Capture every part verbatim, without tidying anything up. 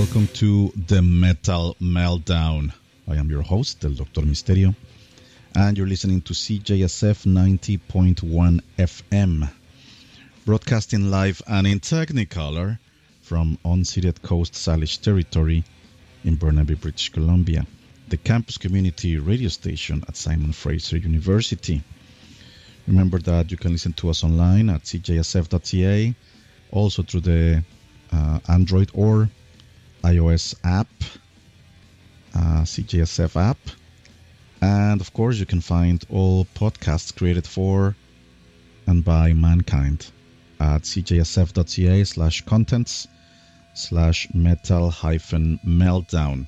welcome to the Metal Meltdown. I am your host, El Doctor Misterio, and you're listening to C J S F ninety point one F M, broadcasting live and in Technicolor from unceded Coast Salish territory in Burnaby, British Columbia, the campus community radio station at Simon Fraser University. Remember that you can listen to us online at c j s f dot c a, also through the uh, Android or iOS app, uh, C J S F app. And of course, you can find all podcasts created for and by mankind at c j s f dot c a slash contents slash metal hyphen meltdown.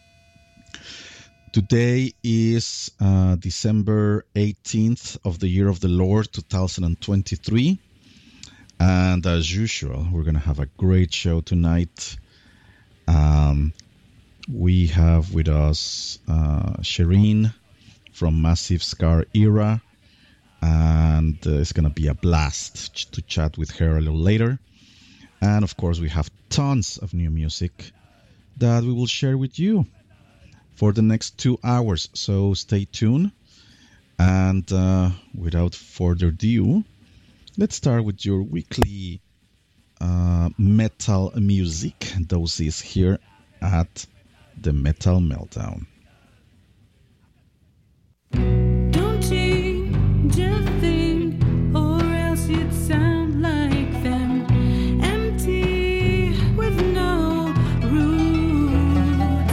Today is uh, December eighteenth of the year of the Lord two thousand twenty-three. And as usual, we're going to have a great show tonight. Um, we have with us uh, Shireen from Massive Scar Era, and uh, it's going to be a blast ch- to chat with her a little later. And of course, we have tons of new music that we will share with you for the next two hours. So stay tuned. And uh, without further ado, let's start with your weekly uh, metal music doses here at the Metal Meltdown. Don't change a thing, or else you'd sound like them. Empty with no roots.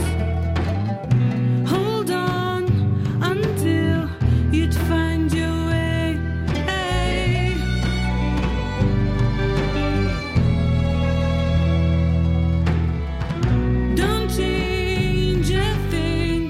Hold on until you'd find your way. Hey. Don't change a thing.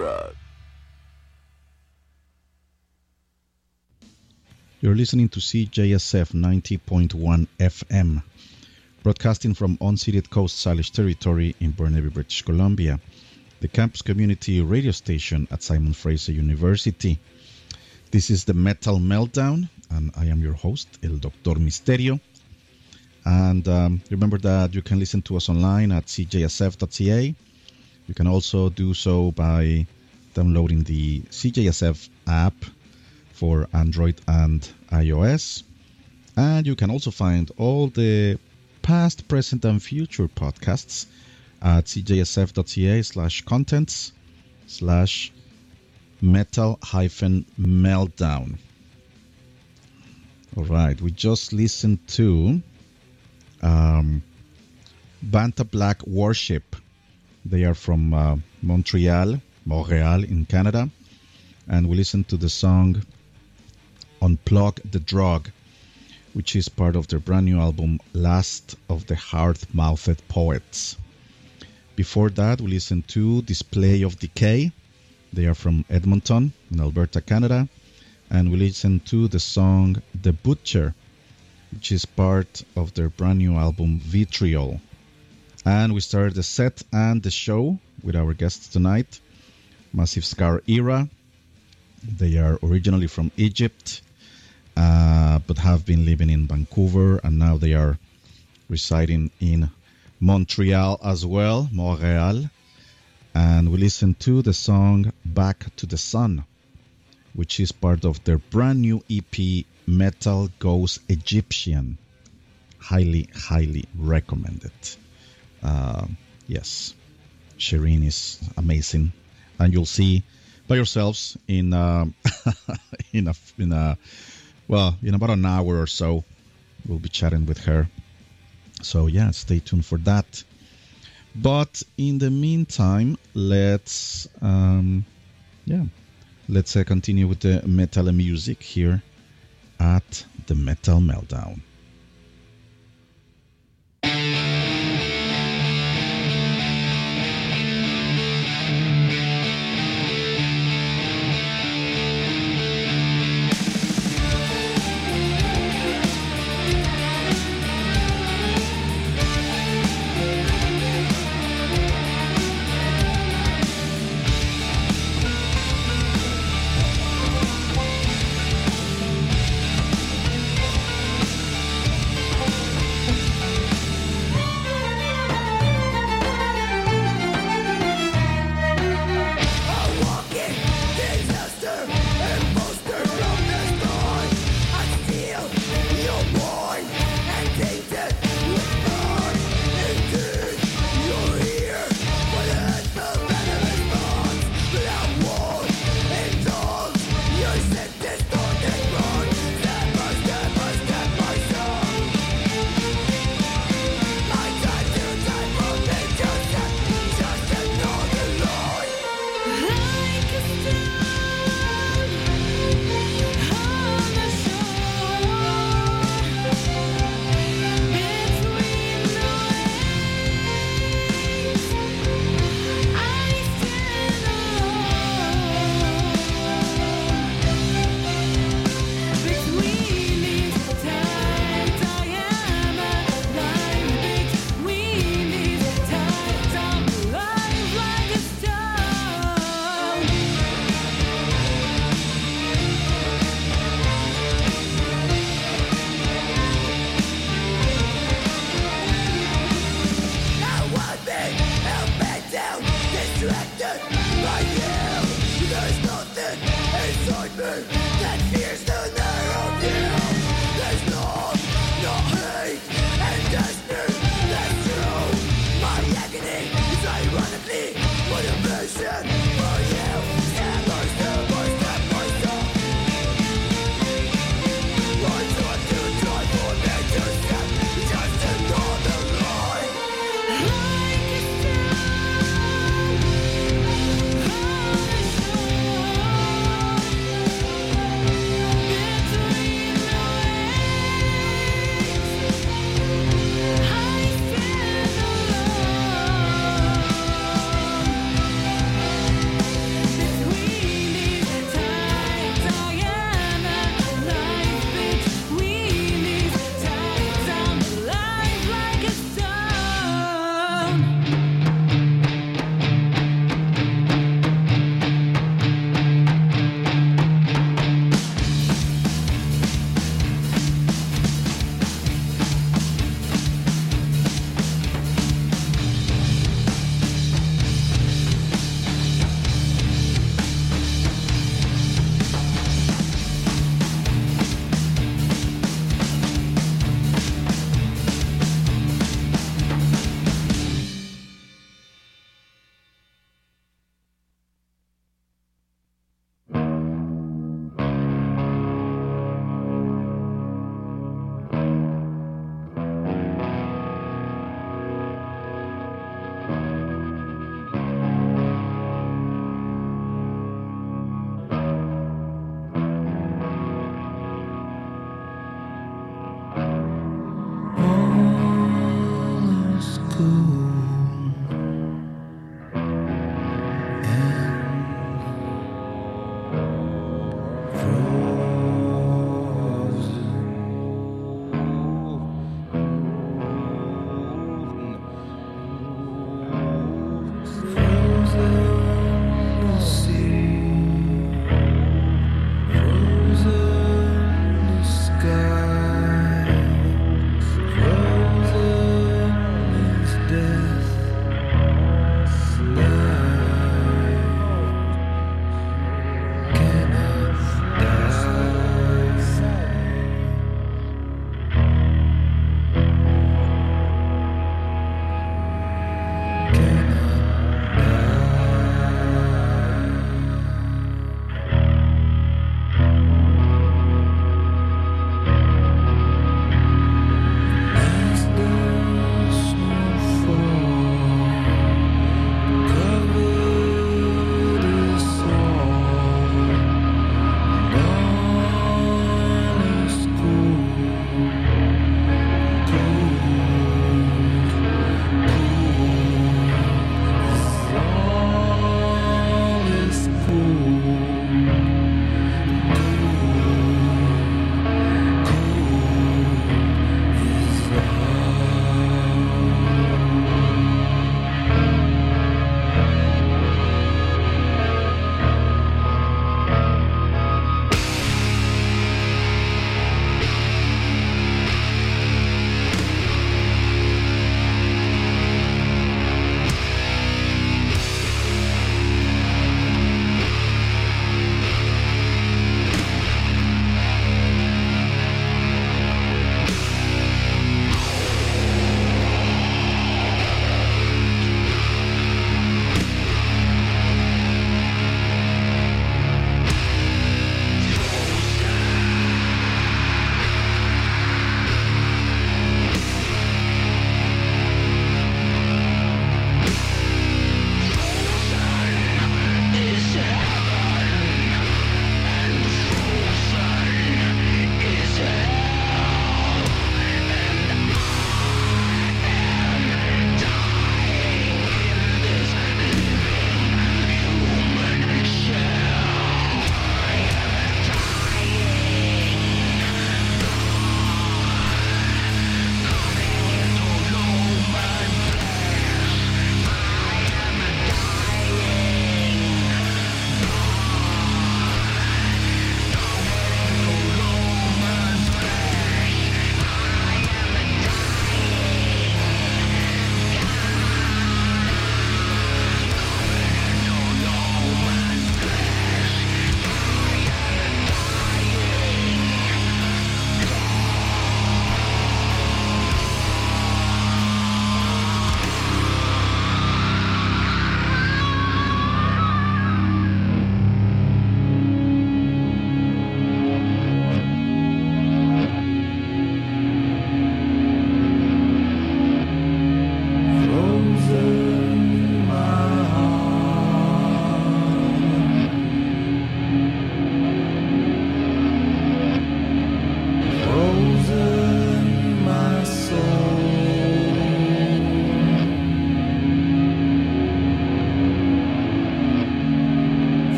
drug. You're listening to C J S F ninety point one F M, broadcasting from unceded Coast Salish territory in Burnaby, British Columbia, the campus community radio station at Simon Fraser University. This is the Metal Meltdown, and I am your host, El Doctor Misterio. And um, remember that you can listen to us online at c j s f dot c a. You can also do so by downloading the C J S F app for Android and iOS. And you can also find all the past, present, and future podcasts at c j s f dot c a slash contents slash metal hyphen meltdown. All right, we just listened to um, Banta Black Worship. They are from uh, Montreal, Montreal in Canada. And we listened to the song Unplug the Drug, which is part of their brand new album, Last of the Hard-Mouthed Poets. Before that, we listened to Display of Decay. They are from Edmonton in Alberta, Canada. And we listened to the song The Butcher, which is part of their brand new album, Vitriol. And we started the set and the show with our guests tonight, Massive Scar Era. They are originally from Egypt, uh, but have been living in Vancouver, and now they are residing in Montreal as well, Montreal. And we listened to the song Back to the Sun, which is part of their brand new E P, Metal Goes Egyptian. Highly, highly recommended. Uh, yes, Shireen is amazing, and you'll see by yourselves in uh, in a in a well in about an hour or so. We'll be chatting with her. So yeah, stay tuned for that. But in the meantime, let's um, yeah. Let's uh, continue with the metal music here at the Metal Meltdown. Thank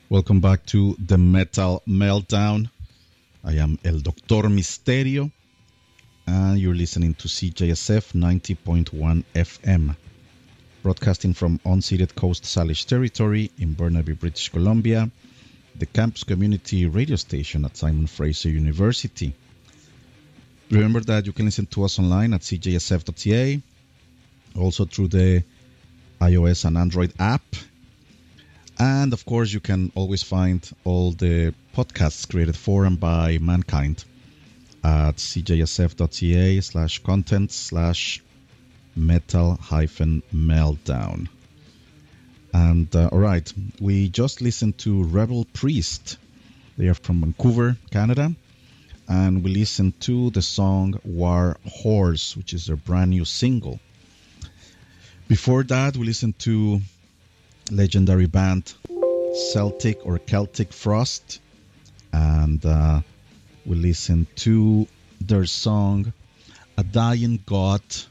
Welcome back to the Metal Meltdown. I am El Doctor Misterio, and you're listening to C J S F ninety point one F M, broadcasting from unceded Coast Salish territory in Burnaby, British Columbia, the campus community radio station at Simon Fraser University. Remember that you can listen to us online at c j s f dot c a, also through the iOS and Android app. And of course, you can always find all the podcasts created for and by mankind at c j s f dot c a slash content slash metal hyphen meltdown. And uh, all right, we just listened to Rebel Priest. They are from Vancouver, Canada. And we listened to the song War Horse, which is their brand new single. Before that, we listened to legendary band Celtic or Celtic Frost, and uh, we listened to their song A Dying God